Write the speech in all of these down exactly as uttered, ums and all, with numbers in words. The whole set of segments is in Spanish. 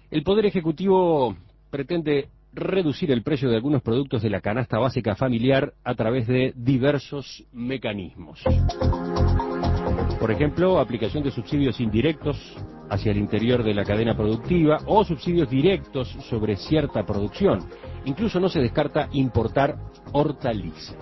El Poder Ejecutivo pretende reducir el precio de algunos productos de la canasta básica familiar a través de diversos mecanismos. Por ejemplo, aplicación de subsidios indirectos hacia el interior de la cadena productiva o subsidios directos sobre cierta producción. Incluso no se descarta importar hortalizas.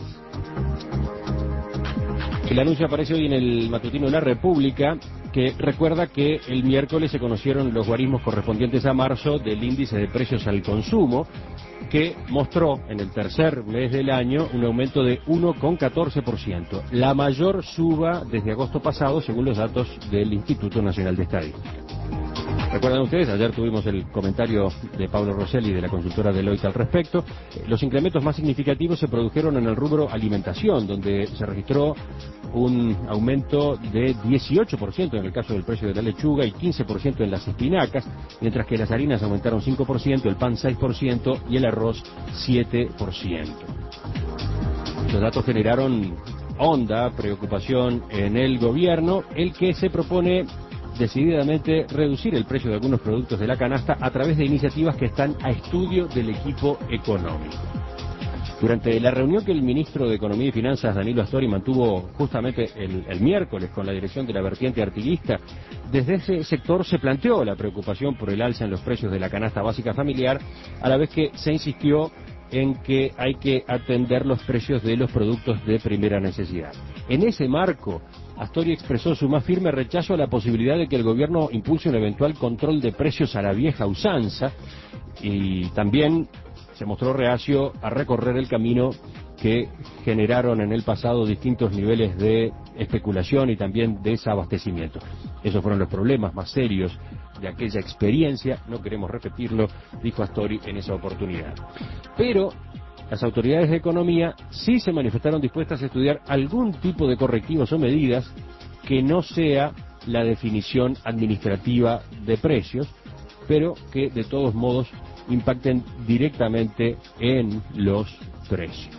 El anuncio aparece hoy en el matutino La República, que recuerda que el miércoles se conocieron los guarismos correspondientes a marzo del índice de precios al consumo, que mostró en el tercer mes del año un aumento de uno coma catorce por ciento, la mayor suba desde agosto pasado, según los datos del Instituto Nacional de Estadística. ¿Recuerdan ustedes? Ayer tuvimos el comentario de Pablo Rosselli de la consultora Deloitte al respecto. Los incrementos más significativos se produjeron en el rubro alimentación, donde se registró un aumento de dieciocho por ciento en el caso del precio de la lechuga y quince por ciento en las espinacas, mientras que las harinas aumentaron cinco por ciento, el pan seis por ciento y el arroz siete por ciento. Los datos generaron honda preocupación en el gobierno, el que se propone decididamente reducir el precio de algunos productos de la canasta a través de iniciativas que están a estudio del equipo económico. Durante la reunión que el ministro de Economía y Finanzas, Danilo Astori, mantuvo justamente el, el miércoles con la dirección de la vertiente artiguista, desde ese sector se planteó la preocupación por el alza en los precios de la canasta básica familiar, a la vez que se insistió en que hay que atender los precios de los productos de primera necesidad. En ese marco, Astori expresó su más firme rechazo a la posibilidad de que el gobierno impulse un eventual control de precios a la vieja usanza y también se mostró reacio a recorrer el camino que generaron en el pasado distintos niveles de especulación y también desabastecimiento. Esos fueron los problemas más serios de aquella experiencia, no queremos repetirlo, dijo Astori en esa oportunidad. Pero las autoridades de economía sí se manifestaron dispuestas a estudiar algún tipo de correctivos o medidas que no sea la definición administrativa de precios, pero que de todos modos impacten directamente en los precios.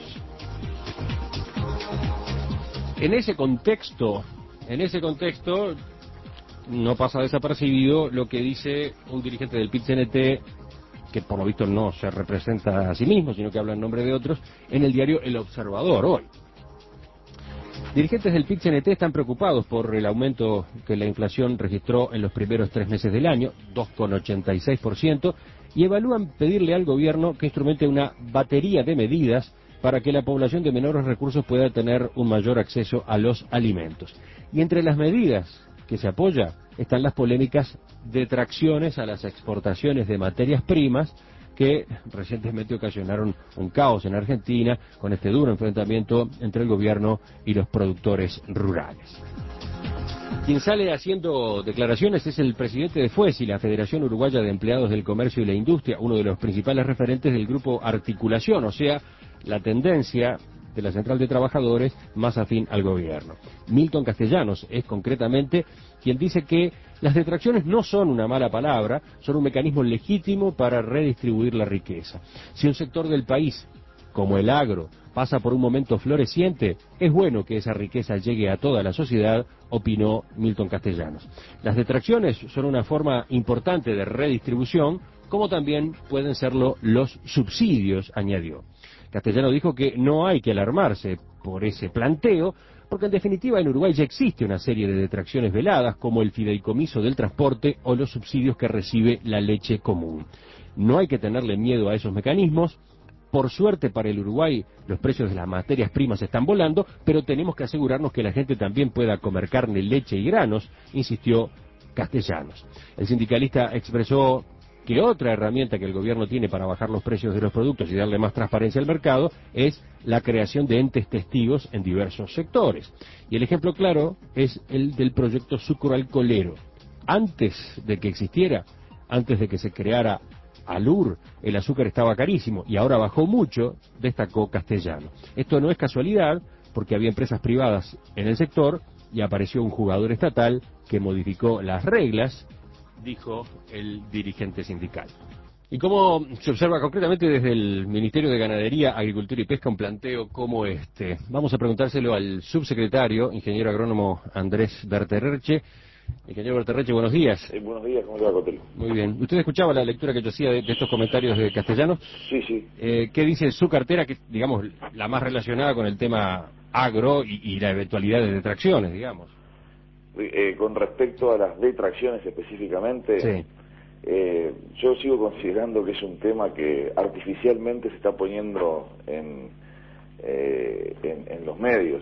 En ese contexto, en ese contexto, no pasa desapercibido lo que dice un dirigente del P I T C N T, que por lo visto no se representa a sí mismo, sino que habla en nombre de otros, en el diario El Observador hoy. Dirigentes del P I T C N T están preocupados por el aumento que la inflación registró en los primeros tres meses del año, dos coma ochenta y seis por ciento, y evalúan pedirle al gobierno que instrumente una batería de medidas para que la población de menores recursos pueda tener un mayor acceso a los alimentos. Y entre las medidas que se apoya están las polémicas detracciones a las exportaciones de materias primas que recientemente ocasionaron un caos en Argentina con este duro enfrentamiento entre el gobierno y los productores rurales. Quien sale haciendo declaraciones es el presidente de FUESI, la Federación Uruguaya de Empleados del Comercio y la Industria, uno de los principales referentes del grupo Articulación, o sea, la tendencia de la Central de Trabajadores más afín al gobierno. Milton Castellanos es concretamente quien dice que las detracciones no son una mala palabra, son un mecanismo legítimo para redistribuir la riqueza. Si un sector del país, como el agro, pasa por un momento floreciente, es bueno que esa riqueza llegue a toda la sociedad, opinó Milton Castellanos. Las detracciones son una forma importante de redistribución, como también pueden serlo los subsidios, añadió. Castellano dijo que no hay que alarmarse por ese planteo, porque en definitiva en Uruguay ya existe una serie de detracciones veladas, como el fideicomiso del transporte o los subsidios que recibe la leche común. No hay que tenerle miedo a esos mecanismos. Por suerte para el Uruguay los precios de las materias primas están volando, pero tenemos que asegurarnos que la gente también pueda comer carne, leche y granos, insistió Castellanos. El sindicalista expresó que otra herramienta que el gobierno tiene para bajar los precios de los productos y darle más transparencia al mercado es la creación de entes testigos en diversos sectores. Y el ejemplo claro es el del proyecto Sucro Alcoholero. Antes de que existiera, antes de que se creara Alur, el azúcar estaba carísimo y ahora bajó mucho, destacó Castellano. Esto no es casualidad, porque había empresas privadas en el sector y apareció un jugador estatal que modificó las reglas, dijo el dirigente sindical. Y como se observa concretamente desde el Ministerio de Ganadería, Agricultura y Pesca un planteo como este. Vamos a preguntárselo al subsecretario, ingeniero agrónomo Andrés Bertererche, Ingeniero Berterreche, buenos días. Eh, buenos días, ¿cómo le va, Cotelo? Muy bien. ¿Usted escuchaba la lectura que yo hacía de, de estos comentarios de Castellanos? Sí, sí. Eh, ¿Qué dice su cartera, que es, digamos, la más relacionada con el tema agro y, y la eventualidad de detracciones, digamos? Eh, con respecto a las detracciones específicamente, Sí. eh, yo sigo considerando que es un tema que artificialmente se está poniendo en, eh, en, en los medios.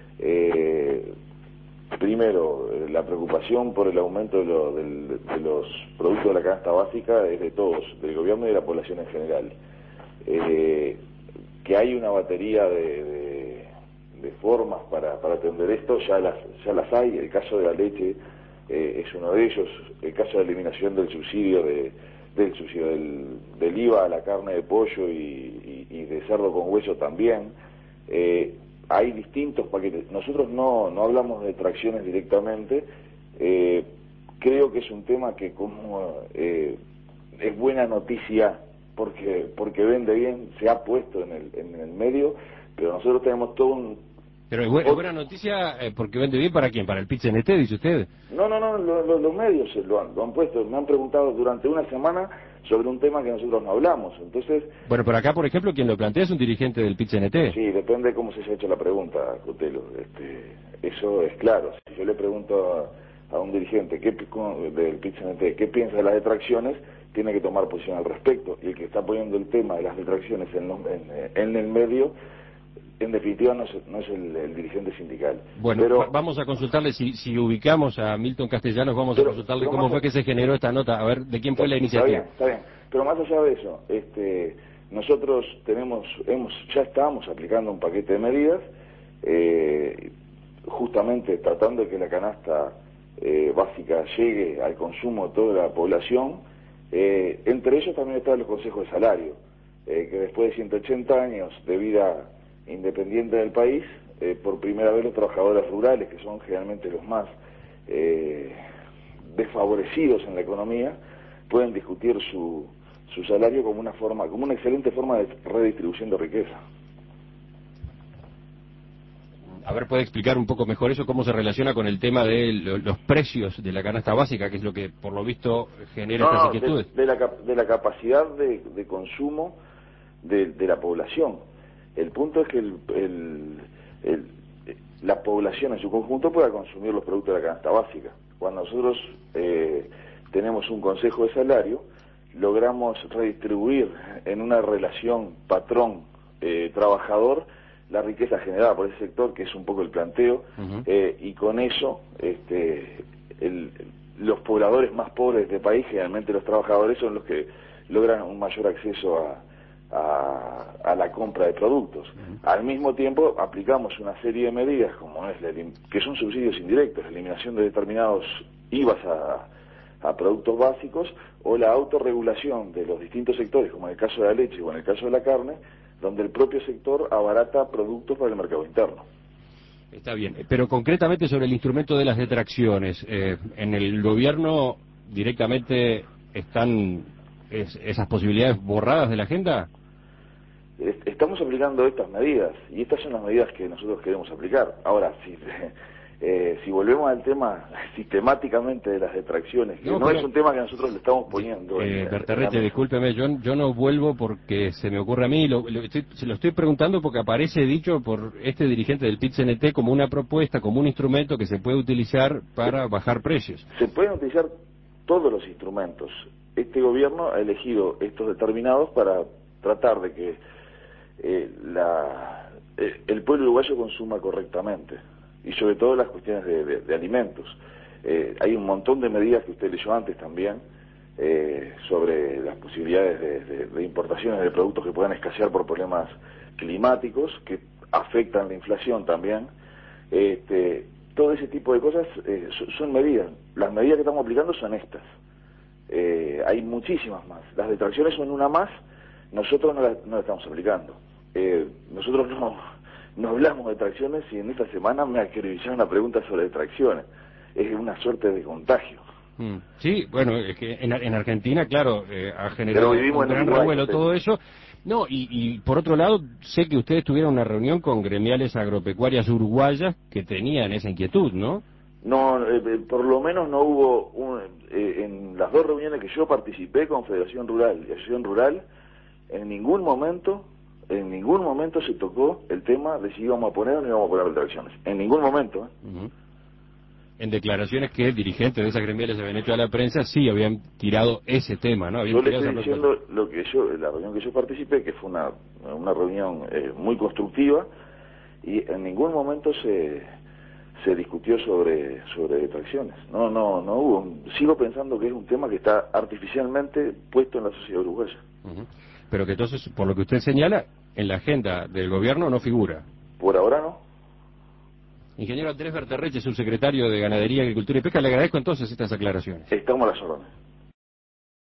Eh, primero, eh, la preocupación por el aumento de, lo, del, de los productos de la canasta básica es de todos, del gobierno y de la población en general. Eh, que hay una batería de, de, de formas para, para atender esto, ya las, ya las hay. El caso de la leche eh, es uno de ellos, el caso de la eliminación del subsidio de, del subsidio del, del I V A a la carne de pollo y, y, y de cerdo con hueso también. Eh, hay distintos paquetes. Nosotros no, no hablamos de tracciones directamente. Eh, creo que es un tema que como eh, es buena noticia porque porque vende bien, se ha puesto en el, en el medio, pero nosotros tenemos todo un... Pero es, bu es buena noticia eh, porque vende bien ¿para quién? ¿Para el P I T C N T, dice usted? No, no, no, lo, lo, los medios lo han, lo han puesto, me han preguntado durante una semana sobre un tema que nosotros no hablamos, entonces... Bueno, por acá, por ejemplo, quien lo plantea es un dirigente del P I T C N T. Sí, depende de cómo se haya hecho la pregunta, Cotelo, este, eso es claro. Si yo le pregunto a, a un dirigente qué, del P I T C N T qué piensa de las detracciones, tiene que tomar posición al respecto, y el que está poniendo el tema de las detracciones en, en, en el medio, en definitiva no es, no es el, el dirigente sindical. Bueno, pero, va vamos a consultarle, si, si ubicamos a Milton Castellanos, vamos pero, a consultarle pero cómo más, fue que se generó esta nota, a ver de quién está, fue la está iniciativa. bien, está bien, pero más allá de eso, este, nosotros tenemos, hemos, ya estamos aplicando un paquete de medidas, eh, justamente tratando de que la canasta eh, básica llegue al consumo de toda la población. Eh, entre ellos también están los consejos de salario, eh, que después de ciento ochenta años de vida independiente del país, eh, por primera vez los trabajadores rurales, que son generalmente los más eh, desfavorecidos en la economía, pueden discutir su, su salario como una forma, como una excelente forma de redistribución de riqueza. A ver, ¿puede explicar un poco mejor eso, cómo se relaciona con el tema de lo, los precios de la canasta básica, que es lo que por lo visto genera No, estas no, de, inquietudes? de, la, de la capacidad de, de consumo de, de la población. El punto es que el, el, el, la población en su conjunto pueda consumir los productos de la canasta básica. Cuando nosotros eh, tenemos un consejo de salario, logramos redistribuir en una relación patrón-trabajador eh, la riqueza generada por ese sector, que es un poco el planteo, uh-huh. eh, y con eso este, el, los pobladores más pobres de este país, generalmente los trabajadores, son los que logran un mayor acceso a, a, a la compra de productos. Uh-huh. Al mismo tiempo aplicamos una serie de medidas, como es la, que son subsidios indirectos, la eliminación de determinados I V As a, a productos básicos, o la autorregulación de los distintos sectores, como en el caso de la leche o en el caso de la carne, donde el propio sector abarata productos para el mercado interno. Está bien, pero concretamente sobre el instrumento de las detracciones, eh, ¿en el gobierno directamente están es, esas posibilidades borradas de la agenda? Estamos aplicando estas medidas, y estas son las medidas que nosotros queremos aplicar. Ahora, si, eh, si volvemos al tema sistemáticamente de las detracciones, que no, no es un tema que nosotros le estamos poniendo... Eh, en, Berterreche, en discúlpeme, yo, yo no vuelvo porque se me ocurre a mí, lo, lo estoy, se lo estoy preguntando porque aparece dicho por este dirigente del P I T C N T como una propuesta, como un instrumento que se puede utilizar para se, bajar precios. Se pueden utilizar todos los instrumentos. Este gobierno ha elegido estos determinados para tratar de que Eh, la, eh, el pueblo uruguayo consuma correctamente, y sobre todo las cuestiones de, de, de alimentos. Eh, hay un montón de medidas que usted leyó antes también eh, sobre las posibilidades de, de, de importaciones de productos que puedan escasear por problemas climáticos que afectan la inflación también. Este, todo ese tipo de cosas eh, son, son medidas. Las medidas que estamos aplicando son estas. Eh, hay muchísimas más. Las detracciones son una más. Nosotros no la, no la estamos aplicando. Eh, nosotros no, no hablamos de tracciones, y en esta semana me acribillaron una pregunta sobre tracciones. Es una suerte de contagio. Mm. Sí, bueno, es que en, en Argentina, claro, eh, ha generado un gran revuelo todo eso. No, y, y por otro lado, sé que ustedes tuvieron una reunión con gremiales agropecuarias uruguayas que tenían esa inquietud, ¿no? No, eh, por lo menos no hubo, un, eh, en las dos reuniones que yo participé con Federación Rural y Asociación Rural, en ningún momento, en ningún momento se tocó el tema de si íbamos a poner o no íbamos a poner retracciones. En ningún momento. ¿eh? Uh-huh. En declaraciones que dirigentes de esas gremiales habían hecho a la prensa, sí habían tirado ese tema, ¿no? Habían yo le tirado estoy diciendo lo que yo, la reunión que yo participé, que fue una, una reunión eh, muy constructiva, y en ningún momento se se discutió sobre sobre detracciones. No, no, no hubo. Sigo pensando que es un tema que está artificialmente puesto en la sociedad uruguaya. Uh-huh. Pero que entonces, por lo que usted señala, en la agenda del gobierno no figura. Por ahora no. Ingeniero Andrés Berterreche, subsecretario de Ganadería, Agricultura y Pesca, le agradezco entonces estas aclaraciones. Estamos a las órdenes.